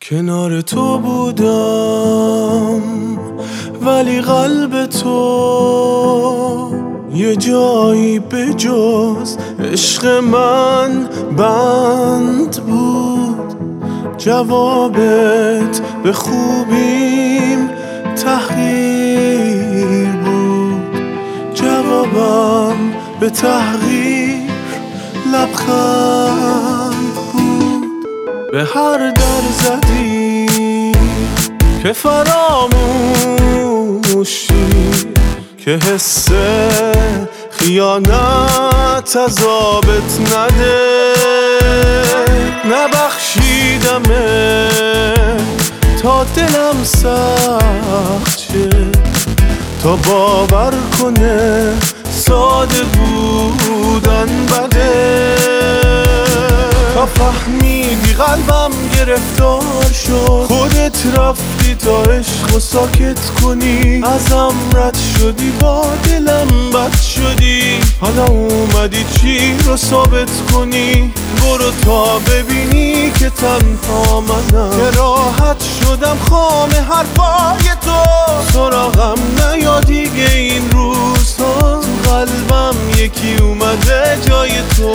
کنار تو بودم ولی قلب تو یه جایی به جز عشق من بند بود. جوابت به خوبیم تحقیر بود، جوابم به تحقیر لبخند بود. به هر در زدی که فراموشی، که حس خیانت عذابت نده. نبخشیدمه تا دلم سخت شه، تا باور کنه ساده بودن بده. تا فهمیدی قلبم گرفتار شد، خودت رفتی تا عشق و ساکت کنی. ازم رد شدی با دلم بد شدی، حالا اومدی چی رو ثابت کنی؟ برو تا ببینی که تنها منم، که راحت شدم خام حرفای تو. سراغم نیا دیگه این روزها، تو قلبم یکی اومده جای تو.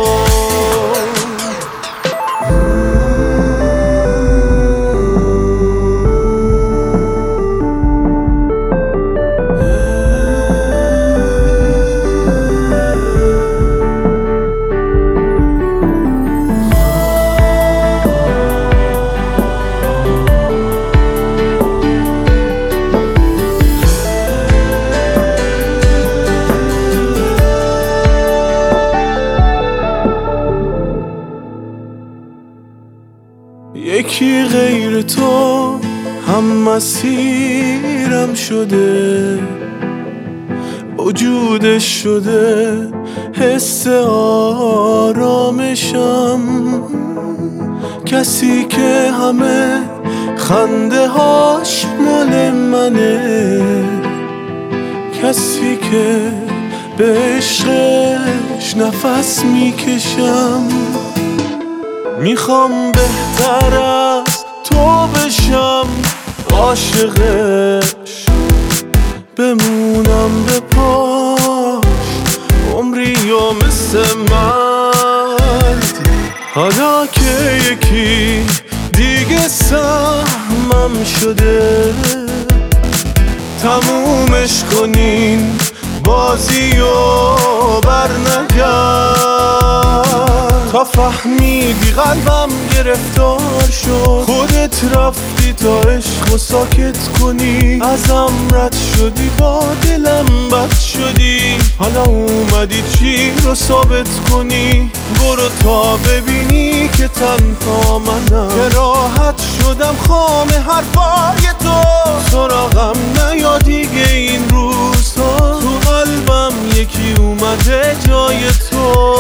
یکی غیر تو هم مسیرم شده، وجودش شده حس آرامشم. کسی که همه خنده هاش مال منه، کسی که به عشقش نفس میکشم. میخوام بهتر از تو بشم، عاشقش بمونم به پاش عمری و مثل مرد. حالا که یکی دیگه سهمم شده، تمومش کنین بازی و برنگرد. تا فهمیدی قلبم گرفتار شد، خودت رفتی تا عشق و ساکت کنی. ازم رد شدی با دلم بد شدی، حالا اومدی چی رو ثابت کنی؟ برو تا ببینی که تنها منم، که راحت شدم خام حرفای تو. سراغم نیا دیگه این روزها، تو قلبم یکی اومده جای تو.